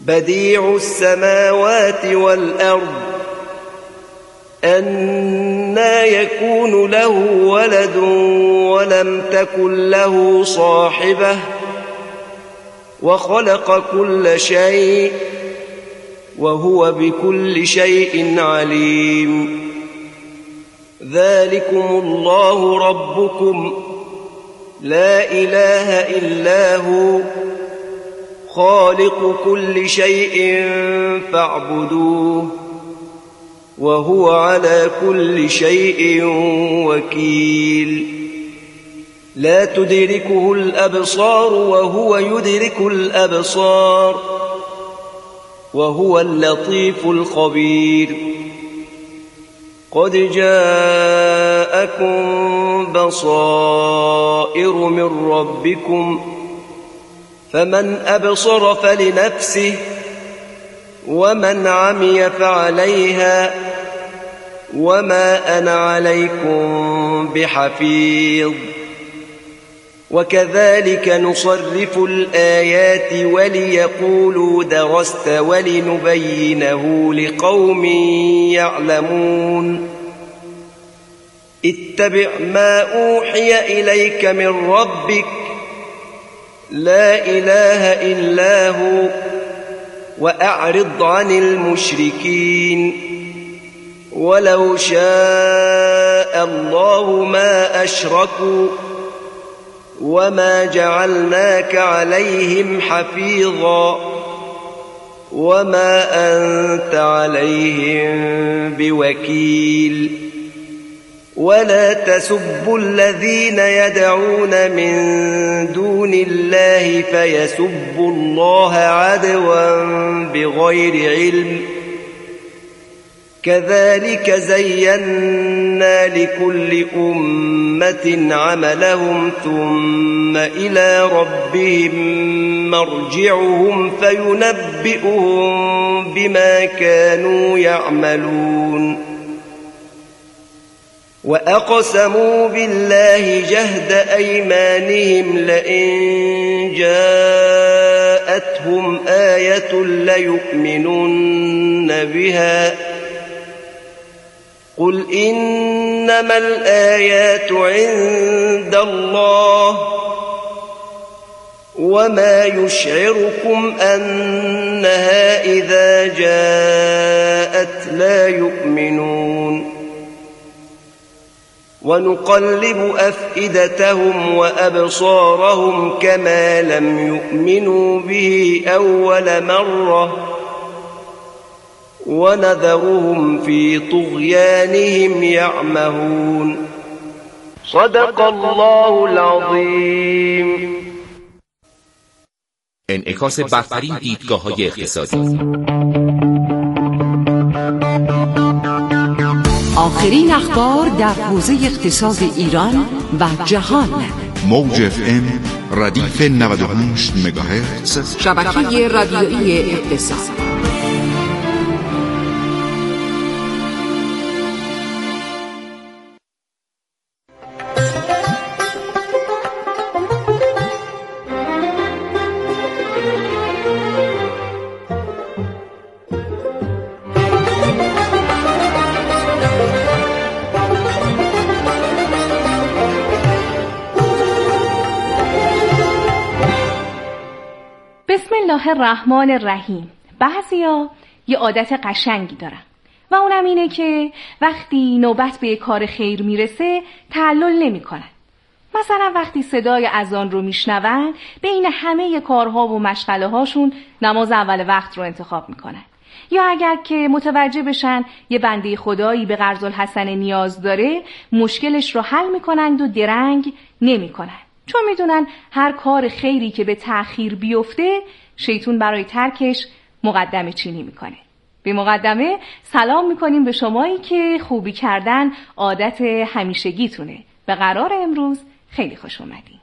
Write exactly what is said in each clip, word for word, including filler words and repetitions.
بديع السماوات والأرض أنى يكون له ولد ولم تكن له صاحبة وخلق كل شيء وهو بكل شيء عليم. ذلكم الله ربكم لا إله إلا هو خالق كل شيء فاعبدوه وهو على كل شيء وكيل. لا تدركه الأبصار وهو يدرك الأبصار وهو اللطيف الخبير. قد جاءكم بصائر من ربكم فمن أبصر فلنفسه ومن عمي فعليها وما أنا عليكم بحفيظ. وكذلك نصرف الآيات وليقولوا درست ولنبينه لقوم يعلمون. اتبع ما أوحي إليك من ربك لا إله إلا هو وأعرض عن المشركين. ولو شاء الله ما أشركوا وما جعلناك عليهم حفيظا وما أنت عليهم بوكيل. ولا تسبوا الذين يدعون من دون الله فيسبوا الله عدوا بغير علم. كذلك زينا لكل أمة عملهم ثم إلى ربهم مرجعهم فينبئهم بما كانوا يعملون. وأقسموا بالله جهد أيمانهم لئن جاءتهم آية ليؤمنن بها. قل إنما الآيات عند الله وما يشعركم أنها إذا جاءت لا يؤمنون. ونقلب أفئدتهم وأبصارهم كما لم يؤمنوا به أول مرة ونذرهم في طغيانهم يعمهون. صدق الله العظيم. انعکاس برترین دیدگاه‌های اقتصادی. آخرین اخبار در حوزه اقتصاد ایران و جهان. موج اف ام ردیف نود و هشت مگاهرتز شبکه رادیویی اقتصاد. بسم الله الرحمن الرحیم. بعضیا یه عادت قشنگی دارن و اونم اینه که وقتی نوبت به کار خیر میرسه تعلل نمیکنن. مثلا وقتی صدای اذان رو میشنون بین همه کارها و مشغله هاشون نماز اول وقت رو انتخاب میکنن. یا اگر که متوجه بشن یه بنده خدایی به قرض الحسن نیاز داره مشکلش رو حل میکنند و درنگ نمیکنن، چون میدونن هر کار خیری که به تأخیر بیفته شیطون برای ترکش مقدمه چینی میکنه. به مقدمه سلام میکنیم به شمایی که خوبی کردن عادت همیشگیتونه. به قرار امروز خیلی خوش اومدین.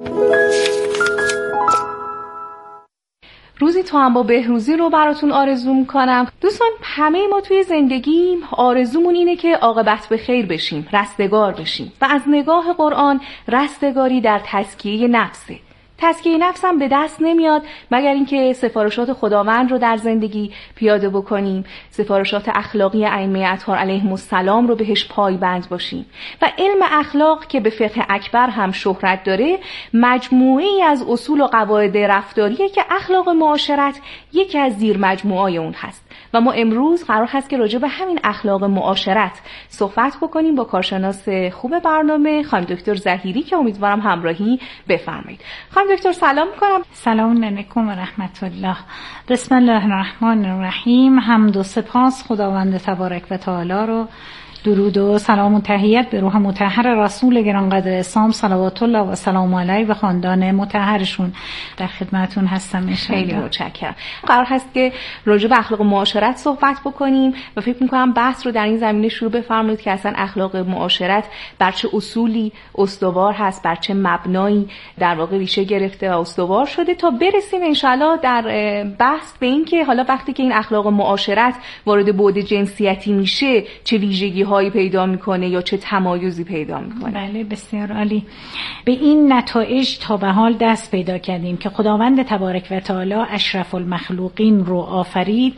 روزی تو هم با بهروزی رو براتون آرزو میکنم. دوستان، همه ما توی زندگی آرزومون اینه که عاقبت به خیر بشیم، رستگار بشیم و از نگاه قرآن رستگاری در تزکیه نفسه. تزکیه نفس هم به دست نمیاد مگر اینکه سفارشات خداوند رو در زندگی پیاده بکنیم، سفارشات اخلاقی ائمه اطهار علیهم السلام رو بهش پایبند باشیم. و علم اخلاق که به فقه اکبر هم شهرت داره، مجموعه‌ای از اصول و قواعد رفتاریه که اخلاق معاشرت یکی از زیر مجموعه‌ای اون هست. و ما امروز قرار هست که راجع به همین اخلاق معاشرت صحبت بکنیم با کارشناس خوب برنامه خانم دکتر ظهیری که امیدوارم همراهی بفرمایید. خانم دکتر سلام می‌کنم. سلام علیکم و رحمت الله. بسم الله الرحمن الرحیم. حمد و سپاس خداوند تبارک و تعالی رو، درود و سلام و تحیت به روح مطهر رسول گرانقدر اسلام صلوات الله و سلام علیه و خاندان مطهرشون در خدمتون هستم. خیلی متشکرم. قرار هست که راجع به اخلاق معاشرت صحبت بکنیم و فکر می‌کنم بحث رو در این زمینه شروع بفرمایید که اصلا اخلاق معاشرت بر چه اصولی استوار هست، بر چه مبنایی در واقع ریشه گرفته و استوار شده، تا برسیم انشالله در بحث به این که حالا وقتی که این اخلاق معاشرت وارد بعد جنسیتی میشه چه ویژگی هایی پیدا میکنه یا چه تمایزی پیدا میکنه. بله بسیار عالی. به این نتایج تا به حال دست پیدا کردیم که خداوند تبارک و تعالی اشرف المخلوقین رو آفرید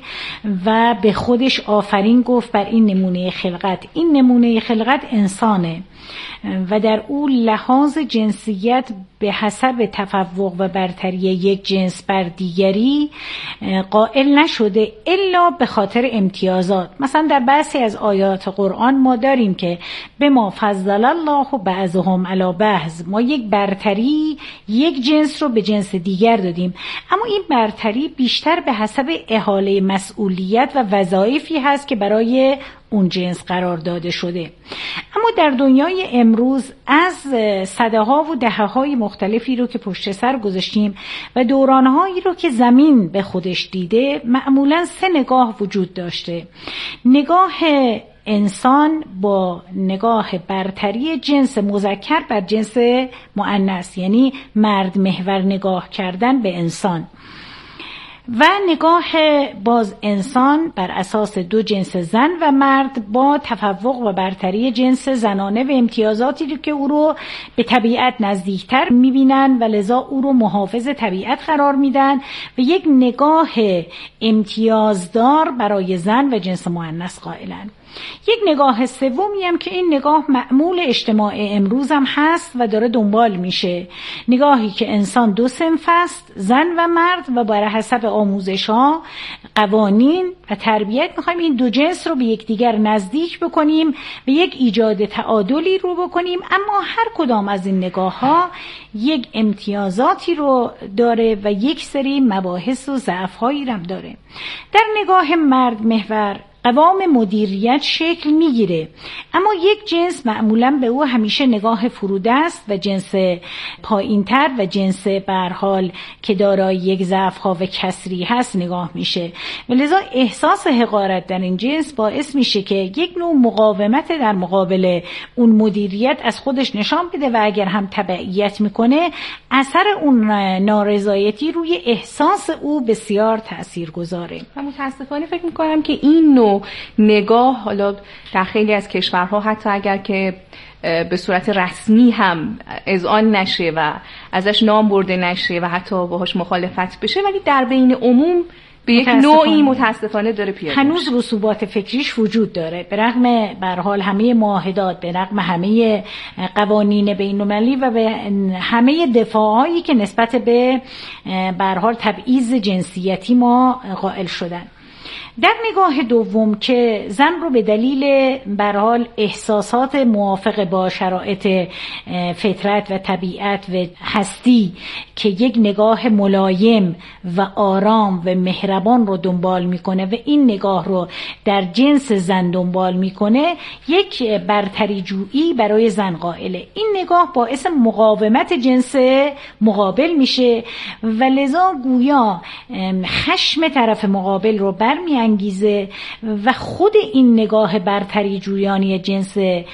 و به خودش آفرین گفت بر این نمونه خلقت. این نمونه خلقت انسانه و در او لحاظ جنسیت به حسب تفوق و برتری یک جنس بر دیگری قائل نشده الا به خاطر امتیازات. مثلا در بعضی از آیات قرآن ما داریم که به ما فضل الله بعضهم علی بعض، ما یک برتری یک جنس رو به جنس دیگر دادیم، اما این برتری بیشتر به حسب احاله مسئولیت و وظایفی هست که برای اون جنس قرار داده شده. اما در دنیای امروز از صده ها و دهه های مختلفی رو که پشت سر گذاشتیم و دورانهایی رو که زمین به خودش دیده، معمولاً سه نگاه وجود داشته. نگاه انسان با نگاه برتری جنس مذکر بر جنس مؤنث، یعنی مرد محور نگاه کردن به انسان، و نگاه باز انسان بر اساس دو جنس زن و مرد با تفوق و برتری جنس زنانه و امتیازاتی که او رو به طبیعت نزدیکتر میبینن و لذا او رو محافظ طبیعت قرار میدن و یک نگاه امتیازدار برای زن و جنس مؤنث قائلن. یک نگاه سومی هم که این نگاه معمول اجتماع امروز هم هست و داره دنبال میشه، نگاهی که انسان دو صنف است، زن و مرد، و بر حسب آموزش ها، قوانین و تربیت میخوایم این دو جنس رو به یکدیگر نزدیک بکنیم و یک ایجاد تعادلی رو بکنیم. اما هر کدام از این نگاه ها یک امتیازاتی رو داره و یک سری مباحث و ضعف هایی هم داره. در نگاه مرد محور قوام مدیریت شکل میگیره، اما یک جنس معمولاً به او همیشه نگاه فروده است و جنس پایینتر و جنس به هر حال که دارای یک ضعف‌ها و کسری هست نگاه میشه و لذا احساس حقارت در این جنس باعث میشه که یک نوع مقاومت در مقابل اون مدیریت از خودش نشان بده و اگر هم تبعیت میکنه اثر اون نارضایتی روی احساس او بسیار تاثیرگذاره. و متاسفانه فکر میکنم که این نوع نگاه حالا در خیلی از کشورها حتی اگر که به صورت رسمی هم اذعان نشه و ازش نام برده نشه و حتی باهاش مخالفت بشه، ولی در بین عموم به یک نوعی متاسفانه داره پیاده میشه. هنوز رسوبات فکریش وجود داره، به رغم به هر حال همه معاهدات، به رغم همه قوانین بین‌المللی و به همه دفاعایی که نسبت به به هر حال تبعیض جنسیتی ما قائل شدن. در نگاه دوم که زن رو به دلیل به هر حال احساسات موافق با شرایط فطرت و طبیعت و هستی که یک نگاه ملایم و آرام و مهربان رو دنبال میکنه و این نگاه رو در جنس زن دنبال میکنه، یک برتری جویی برای زن قائله. این نگاه باعث مقاومت جنس مقابل میشه و لذا گویا خشم طرف مقابل رو برمی انگیزه و خود این نگاه برتری جویانی جنس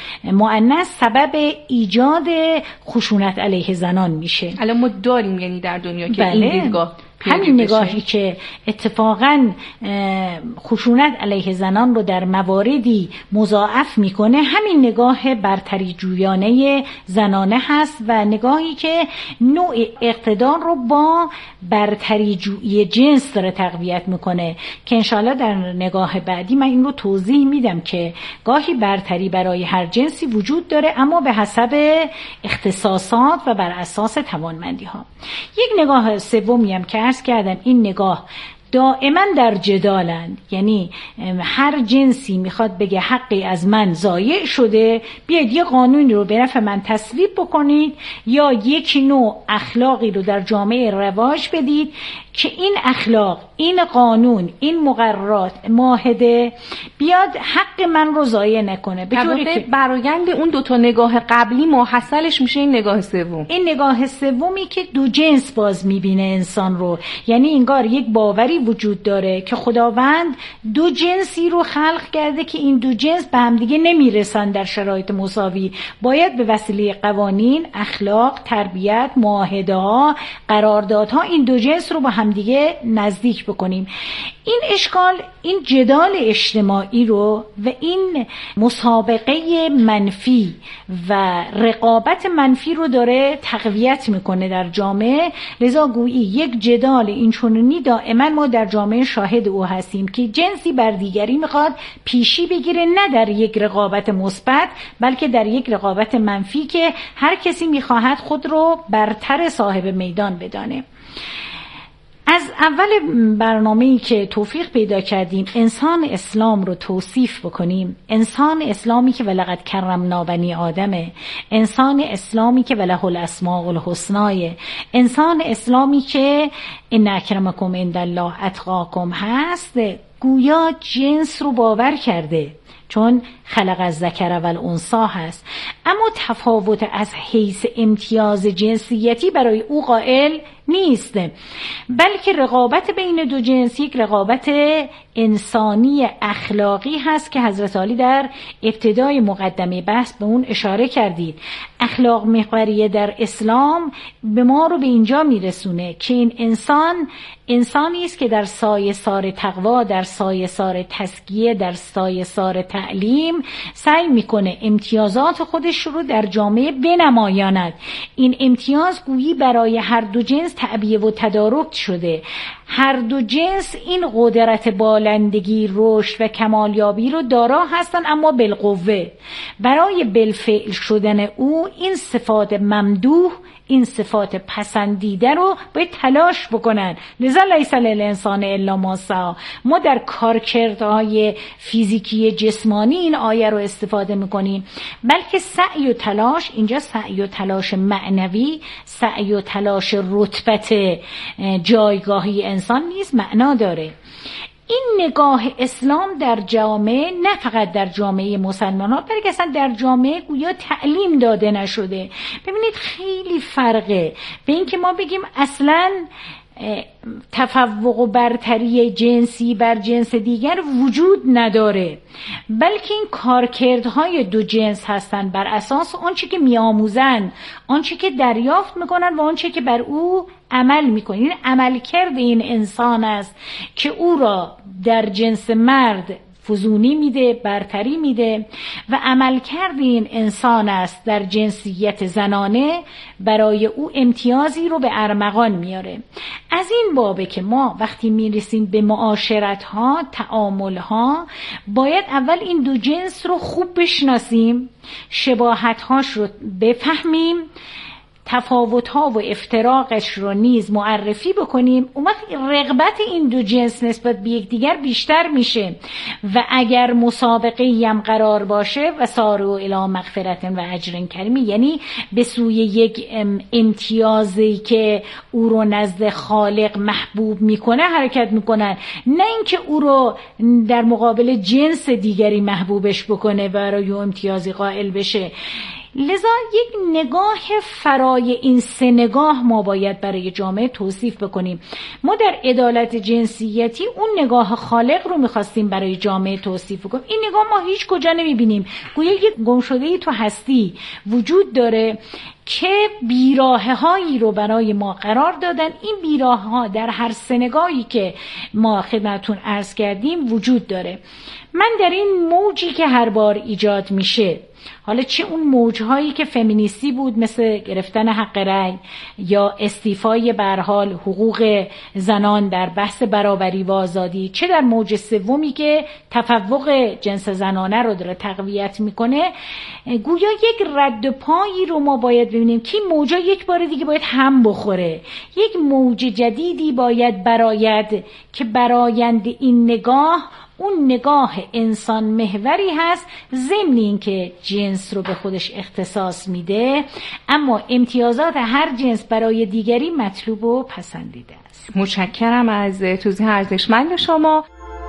مؤنث سبب ایجاد خشونت علیه زنان میشه. الان ما داریم یعنی در دنیا که بله. این دیدگاه همین نگاهی که اتفاقاً خشونت علیه زنان رو در مواردی مضاعف میکنه، همین نگاه برتری جویانه زنانه هست و نگاهی که نوع اقتدار رو با برتری جویی جنس داره تقویت میکنه که انشالله در نگاه بعدی من این رو توضیح میدم که گاهی برتری برای هر جنسی وجود داره اما به حسب اختصاصات و بر اساس توانمندی ها. یک نگاه سومی هم که عرض کردم، این نگاه دائما در جدالند، یعنی هر جنسی میخواد بگه حقی از من ضایع شده، بیاید یه قانونی رو به نفع من تصویب بکنید یا یک نوع اخلاقی رو در جامعه رواج بدید که این اخلاق، این قانون، این مقررات، معاهده بیاد حق من رو ضایع نکنه. به طوری که برآیند اون دو تا نگاه قبلی محصلش میشه این نگاه سوم، این نگاه سومی که دو جنس باز میبینه انسان رو، یعنی انگار یک باوری وجود داره که خداوند دو جنسی رو خلق کرده که این دو جنس به هم دیگه نمیرسن در شرایط مساوی، باید به وسیله قوانین، اخلاق، تربیت، معاهده ها، قراردادها این دو جنس رو با هم دیگه نزدیک بکنیم. این اشکال، این جدال اجتماعی رو و این مسابقه منفی و رقابت منفی رو داره تقویت میکنه در جامعه. لذا گویی یک جدال این چنینی دائما ما در جامعه شاهد او هستیم که جنسی بر دیگری میخواد پیشی بگیره، نه در یک رقابت مثبت بلکه در یک رقابت منفی که هر کسی میخواهد خود رو برتر صاحب میدان بدانه. از اول برنامه‌ای که توفیق پیدا کردیم انسان اسلام رو توصیف بکنیم، انسان اسلامی که ولقد کرمنا بنی آدمه، انسان اسلامی که وله الاسماء الحسنای، انسان اسلامی که ان اکرمکم عند الله اتقاکم هست، گویا جنس رو باور کرده چون خلق الذکر و الانثی هست، اما تفاوت از حیث امتیاز جنسیتی برای او قائل نیست، بلکه رقابت بین دو جنس یک رقابت انسانی اخلاقی هست که حضرت علی در ابتدای مقدمه بحث به اون اشاره کردید. اخلاق محوریه در اسلام به ما رو به اینجا میرسونه که این انسان انسانی است که در سایه سار تقوا، در سایه سار تزکیه، در سایه سار تعلیم سعی میکنه امتیازات خودش رو در جامعه بنمایاند. این امتیاز گویی برای هر دو جنس تعبیه و تدارک شده. هر دو جنس این قدرت بالندگی، رشد و کمالیابی رو دارا هستن، اما بالقوه. برای بالفعل شدن او این صفات ممدوح، این صفات پسندیده رو باید تلاش بکنن. لذا لیس للانسان الا ما سعی. ما در کارکردهای فیزیکی جسمانی این آیه رو استفاده میکنیم، بلکه سعی و تلاش اینجا سعی و تلاش معنوی، سعی و تلاش رتبت جایگاهی انسان نیست، معنا داره. این نگاه اسلام در جامعه، نه فقط در جامعه مسلمانان بلکه اصلا در جامعه گویا تعلیم داده نشده. ببینید خیلی فرقه به این که ما بگیم اصلا تفوق و برتری جنسی بر جنس دیگر وجود نداره، بلکه این کارکردهای دو جنس هستن بر اساس آنچه که میآموزن، آنچه که دریافت میکنن و آنچه که بر او عمل میکنن. این عملکرد این انسان است که او را در جنس مرد فزونی میده، برتری میده، و عملکرد این انسان است در جنسیت زنانه برای او امتیازی رو به ارمغان میاره. از این بابه که ما وقتی میرسیم به معاشرت ها، تعامل ها، باید اول این دو جنس رو خوب بشناسیم، شباهت هاش رو بفهمیم، تفاوت ها و افتراقش رو نیز معرفی بکنیم. اون وقت رغبت این دو جنس نسبت به یکدیگر بیشتر میشه و اگر مسابقه هم قرار باشه و ساروا الی مغفرت و اجر کریم، یعنی به سوی یک امتیازی که او رو نزد خالق محبوب میکنه حرکت میکنن، نه اینکه او رو در مقابل جنس دیگری محبوبش بکنه و برای امتیازی قائل بشه. لذا یک نگاه فرای این سه نگاه ما باید برای جامعه توصیف بکنیم. ما در عدالت جنسیتی اون نگاه خالق رو میخواستیم برای جامعه توصیف بکنیم. این نگاه ما هیچ کجا نمیبینیم. گویا یک گمشده‌ای تو هستی وجود داره که بیراهه هایی رو برای ما قرار دادن. این بیراهه ها در هر سه نگاهی که ما خدمتتون عرض کردیم وجود داره. من در این موجی که هر بار ایجاد میشه، حالا چه اون موجهایی که فمینیستی بود مثل گرفتن حق رأی یا استیفای به هر حال حقوق زنان در بحث برابری و آزادی، چه در موج سومی که تفوق جنس زنانه رو داره تقویت میکنه، گویا یک رد پایی رو ما باید ببینیم که موجا یک بار دیگه باید هم بخوره. یک موج جدیدی باید براید که برایند این نگاه اون نگاه انسان محوری هست، ضمن این که جنس رو به خودش اختصاص میده، اما امتیازات هر جنس برای دیگری مطلوب و پسندیده است. متشکرم از توضیح ارزشمند شما.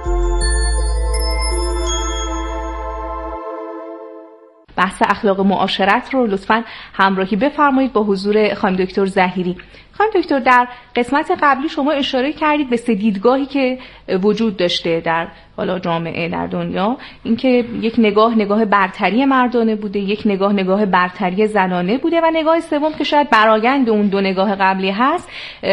بحث اخلاق معاشرت رو لطفاً همراهی بفرمایید با حضور خانم دکتر ظهیری. خانم دکتر، در قسمت قبلی شما اشاره کردید به سه دیدگاهی که وجود داشته در حالا جامعه، در دنیا. اینکه یک نگاه نگاه برتری مردانه بوده، یک نگاه نگاه برتری زنانه بوده و نگاه سوم که شاید برآیند اون دو نگاه قبلی هست،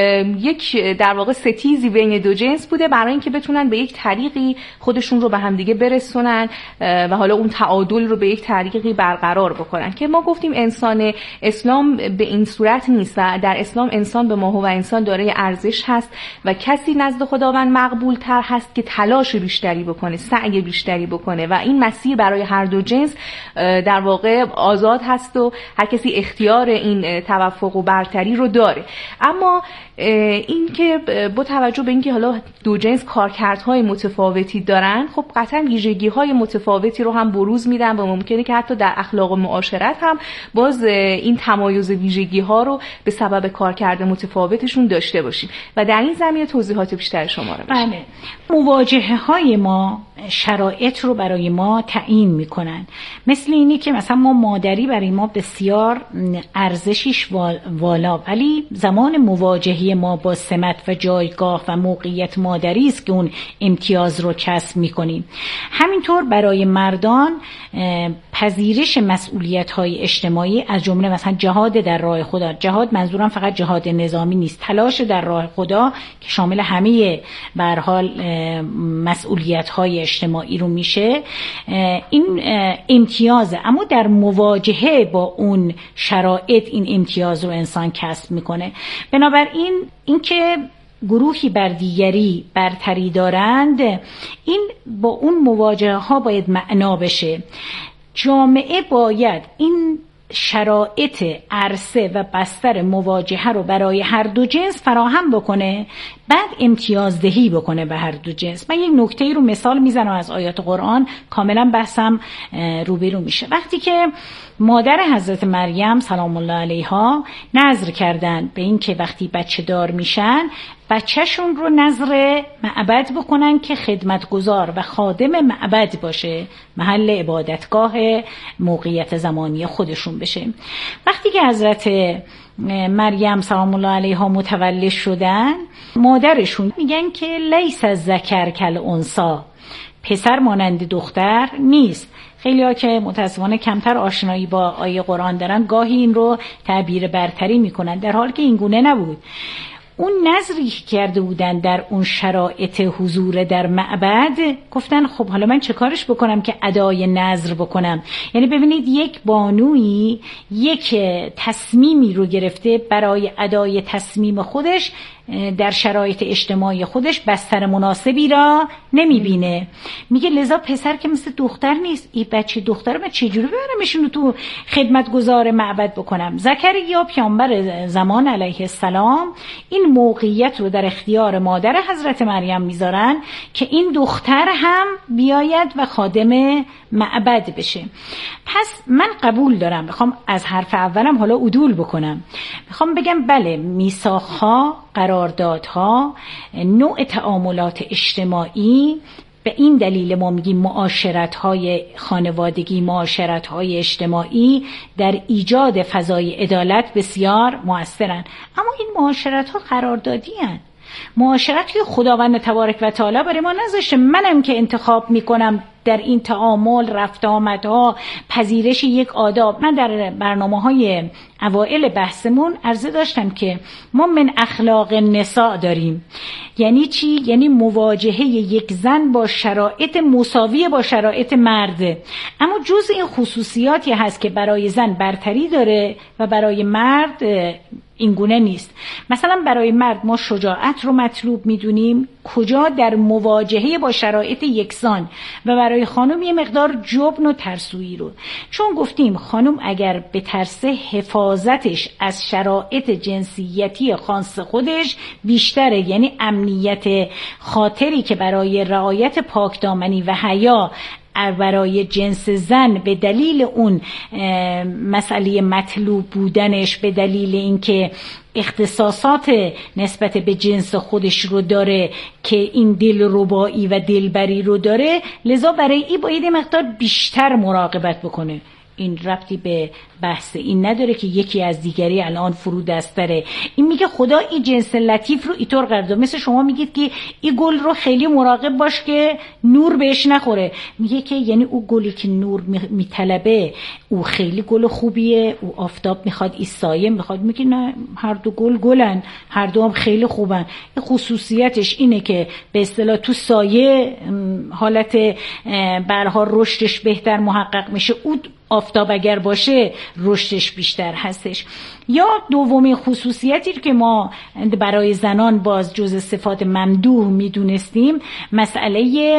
یک در واقع ستیزی بین دو جنس بوده برای اینکه بتونن به یک طریقی خودشون رو به همدیگه برسونن و حالا اون تعادل رو به یک طریقی برقرار بکنن. که ما گفتیم انسان اسلام به این صورت نیست و در اسلام انسان به ماهو و انسان دارای ارزش هست و کسی نزد خداوند مقبول تر هست که تلاش بیشتری بکنه، سعی بیشتری بکنه و این مسیر برای هر دو جنس در واقع آزاد هست و هر کسی اختیار این توافق و برتری رو داره. اما این که با توجه به اینکه حالا دو جنس کارکردهای متفاوتی دارن، خب قطعا ویژگی‌های متفاوتی رو هم بروز میدن و ممکنه که حتی در اخلاق و معاشرت هم باز این تمایز ویژگی‌ها رو به سبب کارکرد متفاوتشون داشته باشیم و در این زمینه توضیحات بیشتر شما رو بشیم. بله. مواجهه‌های ما شرایط رو برای ما تعیین میکنن. مثل اینی که مثلا ما مادری برای ما بسیار ارزشش والا، ولی زمان مواجهه ما با سمت و جایگاه و موقعیت مادری است که اون امتیاز رو کسب میکنیم. همینطور برای مردان پذیرش مسئولیت‌های اجتماعی از جمله مثلا جهاد در راه خدا، جهاد منظورم فقط جهاد نظامی نیست، تلاش در راه خدا که شامل همه به هر حال مسئولیت‌های اجتماعی رو میشه، این امتیازه. اما در مواجهه با اون شرایط این امتیاز رو انسان کسب میکنه. بنابراین اینکه گروهی بر دیگری برتری دارند، این با اون مواجهه ها باید معنا بشه. جامعه باید این شرایط عرصه و بستر مواجهه رو برای هر دو جنس فراهم بکنه، بعد امتیازدهی بکنه به هر دو جنس. من یک نکته رو مثال میزنم از آیات قرآن، کاملا بحثم روبرو میشه. وقتی که مادر حضرت مریم سلام الله علیها نذر کردن به این که وقتی بچه دار میشن بچهشون رو نذر معبد بکنن که خدمتگزار و خادم معبد باشه، محل عبادتگاه موقعیت زمانی خودشون بشه. وقتی که حضرت مریم سلام الله علیها متولد شدن، مادرشون میگن که لیس الذکر کالانثی، پسر مانند دختر نیست. خیلی ها که متاسفانه کمتر آشنایی با آیه قرآن دارن گاهی این رو تعبیر برتری میکنن، در حالی که این گونه نبود. اون نظری که کرده بودن در اون شرایط حضور در معبد، گفتن خب حالا من چه کارش بکنم که ادای نظر بکنم. یعنی ببینید یک بانویی یک تصمیمی رو گرفته برای ادای تصمیم خودش، در شرایط اجتماعی خودش بستر مناسبی را نمیبینه. میگه لذا پسر که مثل دختر نیست، این بچه دختر من چجوری ببرمشون تو خدمتگزار معبد بکنم؟ زکریا پیامبر زمان علیه السلام این موقعیت رو در اختیار مادر حضرت مریم میذارن که این دختر هم بیاید و خادم معبد بشه. پس من قبول دارم، میخوام از حرف اولم حالا عدول بکنم، میخوام بگم بله، میثاق‌ها، قراردادها، نوع تعاملات اجتماعی به این دلیل ما میگیم معاشرت‌های خانوادگی، معاشرت‌های اجتماعی در ایجاد فضای عدالت بسیار مؤثرن. اما این معاشرت‌ها قراردادی هستند. معاشرت که خداوند تبارک و تعالی برای ما نذاشته. منم که انتخاب میکنم در این تعامل، رفت آمدها، پذیرش یک آداب. من در برنامه‌های اوائل بحثمون عرضه داشتم که ما من اخلاق نساء داریم. یعنی چی؟ یعنی مواجهه یک زن با شرایط مساوی با شرایط مرد. اما جز این خصوصیاتی هست که برای زن برتری داره و برای مرد این گونه نیست. مثلا برای مرد ما شجاعت رو مطلوب میدونیم، کجا در مواجهه با شرایط یکسان، و برای خانم یه مقدار جبن و ترسویی رو. چون گفتیم خانم اگر به ترس حفاظتش از شرایط جنسیتی خاص خودش بیشتره، یعنی امنیت خاطری که برای رعایت پاکدامنی و حیا برای جنس زن به دلیل اون مسئله مطلوب بودنش، به دلیل اینکه اختصاصات نسبت به جنس خودش رو داره که این دلربایی و دلبری رو داره، لذا برای این باید مقدار بیشتر مراقبت بکنه. این ربطی به بحث این نداره که یکی از دیگری الان فرو دستره. این میگه خدا این جنس لطیف رو اینطور قرار داده. مثل شما میگید که این گل رو خیلی مراقب باش که نور بهش نخوره. میگه که یعنی او گلی که نور میطلبه او خیلی گل خوبیه، او آفتاب میخواد، این سایه میخواد. میگه نه، هر دو گل گلن، هر دو هم خیلی خوبن. خصوصیتش اینه که به اصطلاح تو سایه حالت برها رشدش بهتر محقق میشه، او آفتاب اگر باشه رشدش بیشتر هستش. یا دومین خصوصیتی که ما برای زنان باز جز صفات ممدوح میدونستیم مسئله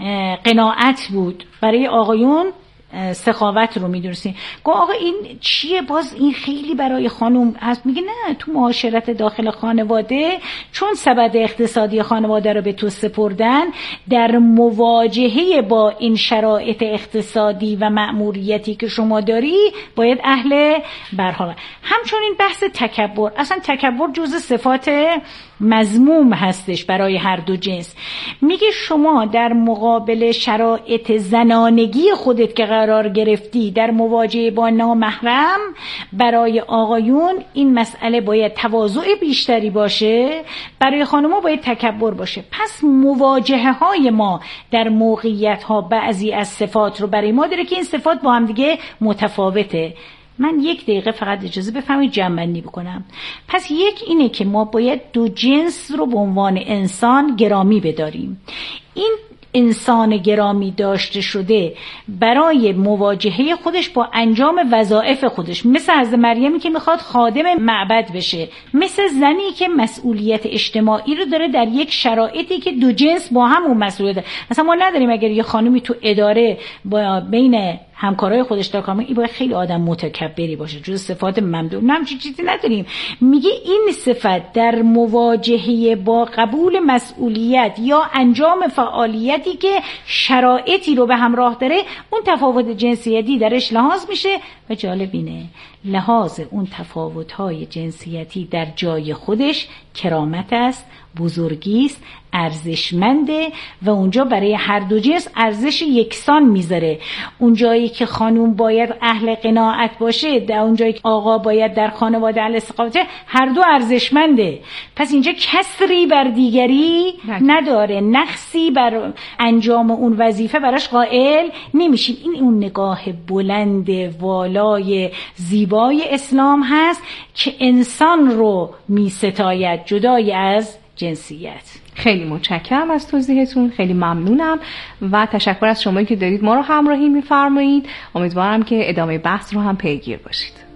قناعت بود. برای آقایون سخاوت رو میدونستیم. گو آقا این چیه؟ باز این خیلی برای خانم هست. میگه نه، تو معاشرت داخل خانواده چون سبد اقتصادی خانواده رو به تو سپردن، در مواجهه با این شرایط اقتصادی و مأموریتی که شما داری باید اهل برها. همچنین بحث تکبر، اصلا تکبر جزء صفات مذموم هستش برای هر دو جنس. میگه شما در مقابل شرایط زنانگی خودت که قرار گرفتی، در مواجهه با نامحرم، برای آقایون این مسئله باید تواضع بیشتری باشه، برای خانم‌ها باید تکبر باشه. پس مواجهه های ما در موقعیت ها بعضی از صفات رو برای ما داره که این صفات با هم دیگه متفاوته. من یک دقیقه فقط اجازه بفهمید جمع‌بندی بکنم. پس یک اینه که ما باید دو جنس رو به عنوان انسان گرامی بداریم. این انسان گرامی داشته شده برای مواجهه خودش با انجام وظایف خودش، مثل حضرت مریمی که میخواد خادم معبد بشه، مثل زنی که مسئولیت اجتماعی رو داره در یک شرایطی که دو جنس با هم اون مسئولیت داره. مثلا ما نداریم اگر یه خانمی تو اداره با بین همکارای خودش تا کامل، این باید خیلی آدم متکبری باشه، جز صفات ممدوح. نه همچین چیزی نداریم. میگه این صفت در مواجهه با قبول مسئولیت یا انجام فعالیتی که شرایطی رو به همراه داره، اون تفاوت جنسیتی درش لحاظ میشه. و جالب اینه لحاظ اون تفاوت‌های جنسیتی در جای خودش کرامت است، بزرگی است، ارزشمنده و اونجا برای هر دو جنس ارزش یکسان میذاره. اون جایی که خانوم باید اهل قناعت باشه، در اون جایی که آقا باید در خانواده اهل استقامت، هر دو ارزشمنده. پس اینجا کسری بر دیگری نداره، نقصی بر انجام اون وظیفه براش قائل نمیشیم. این اون نگاه بلند والای زیبای اسلام هست که انسان رو میستاید جدای از جنسیت. خیلی متشکرم از توضیحتون، خیلی ممنونم و تشکر از شمایی که دارید ما رو همراهی می‌فرمایید. امیدوارم که ادامه بحث رو هم پیگیر باشید.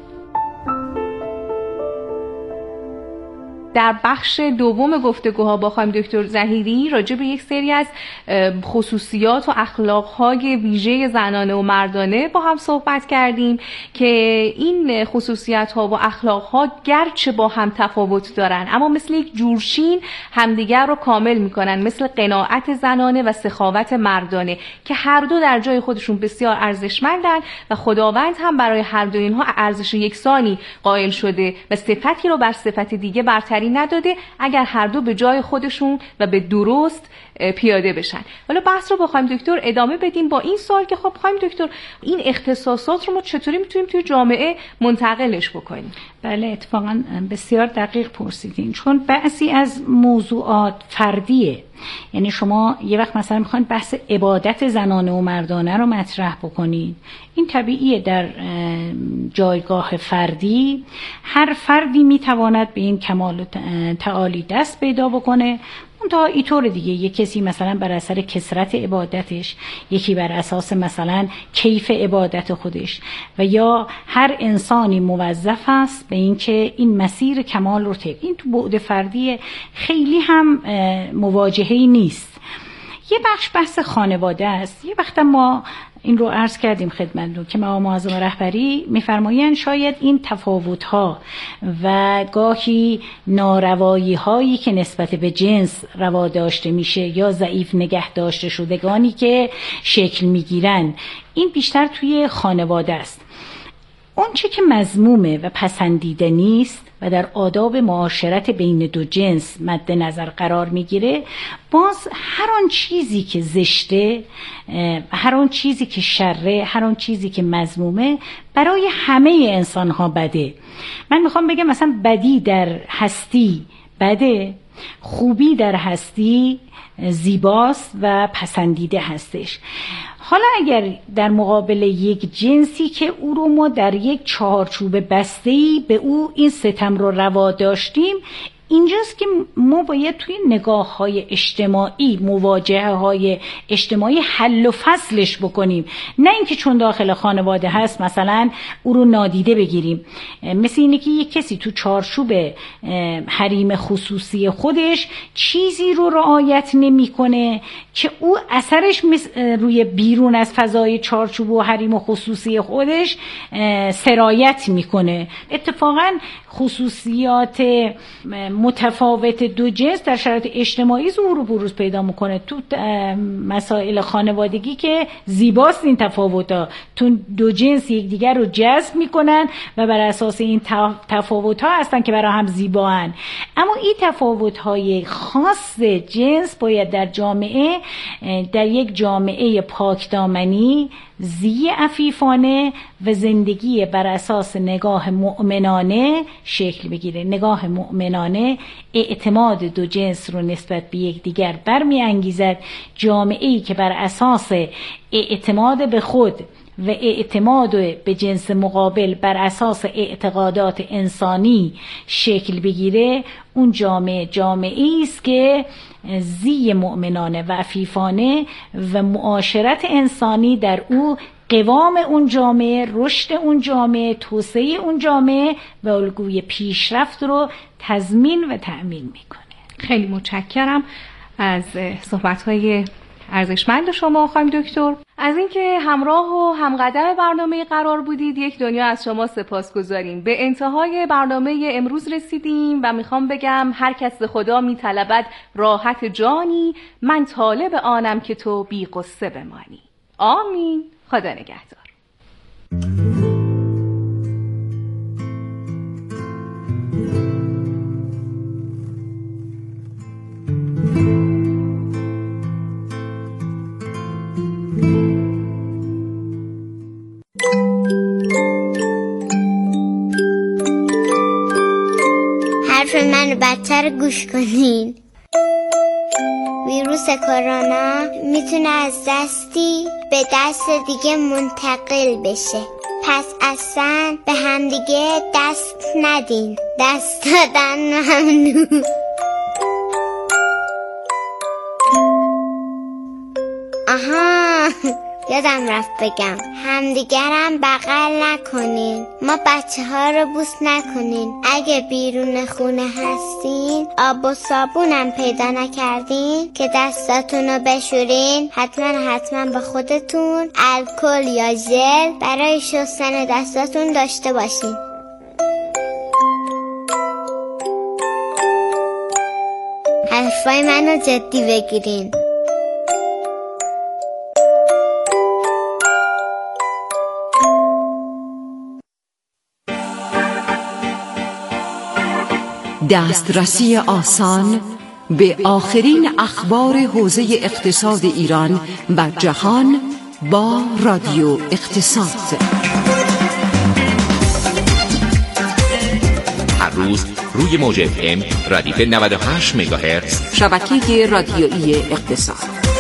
در بخش دوم گفتگوها با خانم دکتر ظهیری راجع به یک سری از خصوصیات و اخلاق‌های ویژه زنانه و مردانه با هم صحبت کردیم که این خصوصیات‌ها و اخلاق‌ها گرچه با هم تفاوت دارن اما مثل یک جورشین همدیگر رو کامل می‌کنن، مثل قناعت زنانه و سخاوت مردانه که هر دو در جای خودشون بسیار ارزشمندن و خداوند هم برای هر دو اینها ارزش یکسانی قائل شده و صفتی رو بر صفت دیگه برتری رهبری نداده اگر هر دو به جای خودشون و به درست پیاده بشن. حالا بحث رو با خانم دکتر ادامه بدیم با این سوال که خب خانم دکتر این اختصاصات رو ما چطوری میتونیم توی جامعه منتقلش بکنیم؟ بله اتفاقا بسیار دقیق پرسیدین، چون بعضی از موضوعات فردیه. یعنی شما یه وقت مثلا میخواین بحث عبادت زنانه و مردانه رو مطرح بکنید، این طبیعیه در جایگاه فردی هر فردی میتواند به این کمال و تعالی دست پیدا بکنه. منتها اینطور دیگه یک کسی مثلا بر اثر کثرت عبادتش، یکی بر اساس مثلا کیف عبادت خودش، و یا هر انسانی موظف است به این که این مسیر کمال رو طی. این تو بعد فردی خیلی هم مواجهه‌ای نیست. یه بخش بحث خانواده است. یه وقت ما این رو عرض کردیم خدمتتون که مقام معظم رهبری میفرمایند شاید این تفاوت‌ها و گاهی ناروایی‌هایی که نسبت به جنس روا داشته میشه یا ضعیف نگه داشته شدگانی که شکل میگیرن، این بیشتر توی خانواده است. اون چه که مذمومه و پسندیده نیست و در آداب معاشرت بین دو جنس مد نظر قرار میگیره، باز هر آن چیزی که زشته، هر آن چیزی که شره، هر آن چیزی که مذمومه برای همه انسان ها بده. من میخوام بگم مثلا بدی در هستی بده، خوبی در هستی زیباست و پسندیده هستش. حالا اگر در مقابل یک جنسی که او رو ما در یک چارچوب بسته‌ای به او این ستم رو روا داشتیم، اینجاست که ما باید توی نگاه های اجتماعی، مواجهه های اجتماعی حل و فصلش بکنیم، نه اینکه چون داخل خانواده هست مثلا او رو نادیده بگیریم. مثل اینه که یک کسی تو چارچوب حریم خصوصی خودش چیزی رو رعایت نمیکنه که او اثرش روی بیرون از فضای چارچوب و حریم خصوصی خودش سرایت میکنه. اتفاقا خصوصیات متفاوت دو جنس در شرایط اجتماعی ظهور و بروز پیدا میکنه. تو مسائل خانوادگی که زیباست این تفاوت‌ها، تو دو جنس یکدیگر رو جذب میکنن و بر اساس این تفاوت‌ها هستن که برای هم زیباهن. اما این تفاوت‌های خاص جنس باید در جامعه، در یک جامعه پاکدامنی، زی عفیفانه و زندگی بر اساس نگاه مؤمنانه شکل بگیره. نگاه مؤمنانه اعتماد دو جنس رو نسبت به یکدیگر برمی انگیزد. جامعه‌ای که بر اساس اعتماد به خود و اعتماد به جنس مقابل بر اساس اعتقادات انسانی شکل بگیره، اون جامعه جامعه‌ای است که زی مؤمنانه و عفیفانه و معاشرت انسانی در او قوام اون جامعه، رشد اون جامعه، توسعه اون جامعه و الگوی پیشرفت رو تضمین و تأمین میکنه. خیلی متشکرم از صحبت‌های ارزشمند شما خانم دکتر، از اینکه همراه و همقدم برنامه قرار بودید. یک دنیا از شما سپاسگزاریم. به انتهای برنامه امروز رسیدیم و میخوام بگم هر کس ز خدا میطلبد راحت جانی، من طالب آنم که تو بی غصه بمانی. آمین. خدا نگهدار. حرف من بدتر گوش کنین. ویروس کرونا میتونه از دستی به دست دیگه منتقل بشه، پس اصلا به همدیگه دست ندین. دست دادن ممنوع. آها یادم رفت بگم همدیگرم بغل نکنین، ما بچه ها رو بوس نکنین. اگه بیرون خونه هستین آب و صابونم پیدا نکردین که دستاتون رو بشورین، حتما حتما به خودتون الکل یا ژل برای شستن دستاتون داشته باشین. حرفای منو جدی بگیرین. دسترسی آسان به آخرین اخبار حوزه اقتصاد ایران و جهان با رادیو اقتصاد. هر روز روی موج اف ام ردیف نود و هشت مگاهرتز شبکه رادیویی اقتصاد.